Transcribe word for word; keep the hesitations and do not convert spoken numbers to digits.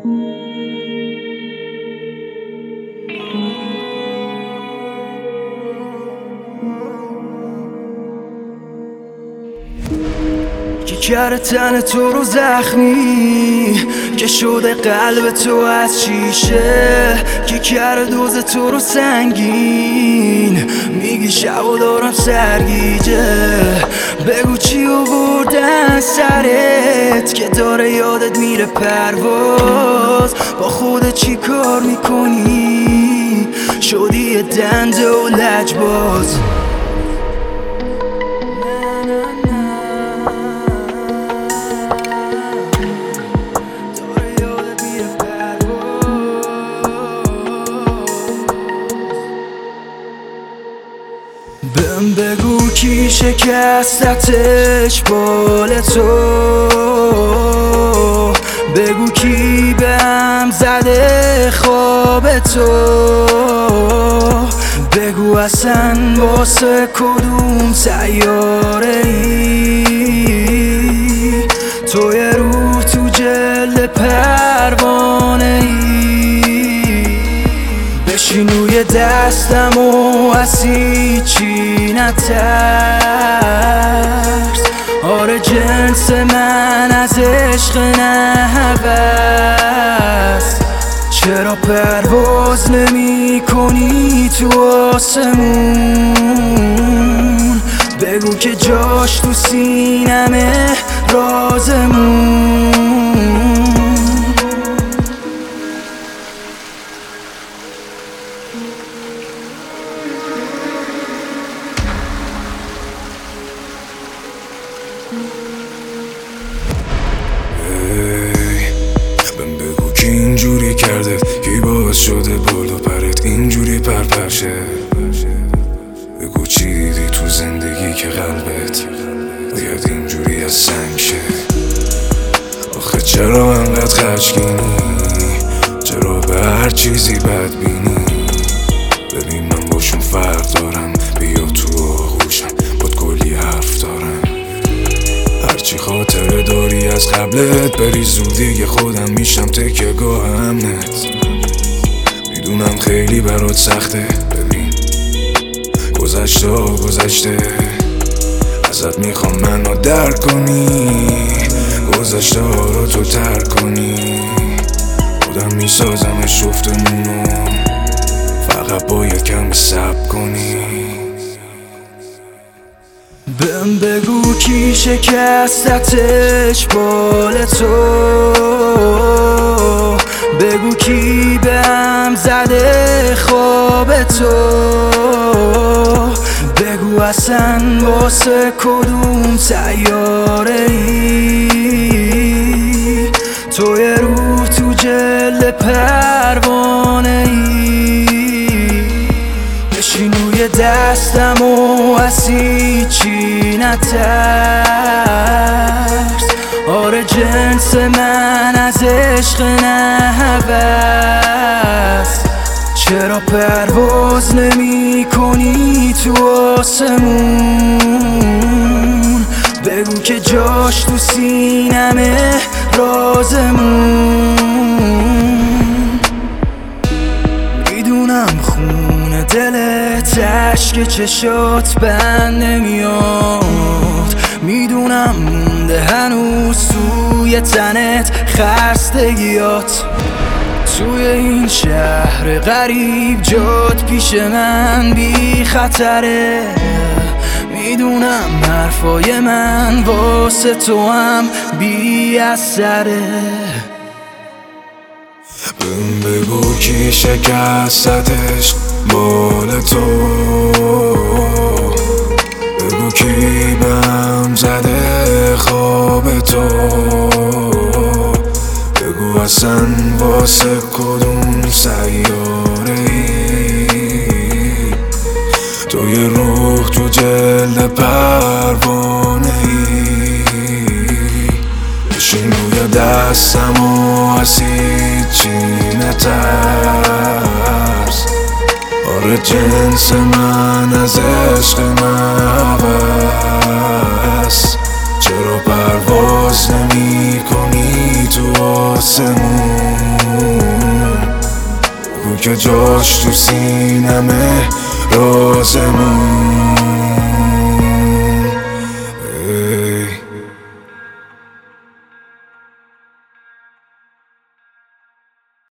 که کرده تن تو رو زخمی، که شده قلب تو از شیشه، که کرده دوز تو رو سنگین. میگی شب و دارم سرگیجه، بگو چی آوردن سرت که داره یادت میره پرواز. با خودت چی کار میکنی؟ شدی یه دنده و لجباز. بهم بگو کی شکستتش بال تو، بگو کی بهم زده خواب تو، بگو اصلا واسه کدوم سیاره ای تو یه روح تو جلد پروانه ای. بشین روی دستم و از هیچی نترس، آره جنس من از عشق نه هوس. چرا پرواز نمی کنی تو آسمون؟ بگو که جاش تو سینمه رازمون. بهم بگو کی اینجوری کرده، کی باعث شده بالا پرت اینجوری پرپرشه. بگو چی دیدی تو زندگی که قلبت باید اینجوری از سنگ شه. آخه چرا انقدر خشمگینی؟ چرا به هر چیزی بدبینی؟ ببین من باشون فرق دارم، بیا تو آغوشم باد کلی حرف دارم. هرچی خاطره داری از قبلت بری زودی خودم میشم تکیه گاه امنت. میدونم خیلی برات سخته، ببین گذشته ها گذشته، ازت میخوام منو درک کنی، گذشته ها رو تو ترک کنی. خودم میسازم شفتمونو، فقط باید کم صبر کنی. بهم بگو کی شکستتش بال تو، بگو کی بهم زده خواب تو، بگو اصلا واسه کدوم سیاره ای تو یه روح تو جلد پروانه ای. بشین روی دستم و از هیچی نترس، آره جنس من از عشق نه هوس. چرا پرواز نمی کنی تو آسمون؟ بگو که جاش تو سینمه رازمون. میدونم خون دلت اشک چشات بند نمیاد، میدونم مونده هنوز توی تنت خستگیات. توی این شهر غریب جات پیش من بی خطره، میدونم حرفای من واسه تو هم بی اثره. بهم بگو کی شکستتش بال تو، بگو کی بهم زده خواب تو، بگو اصلا واسه کدوم سیاره ای تو یه روح تو جلد پروانه ای. بشین روی دستم و از هیچی نترس، آره جنس من از عشق نبست. چرا پرواز نمی کنی تو آسمون؟ که جاش تو سینمه رازمون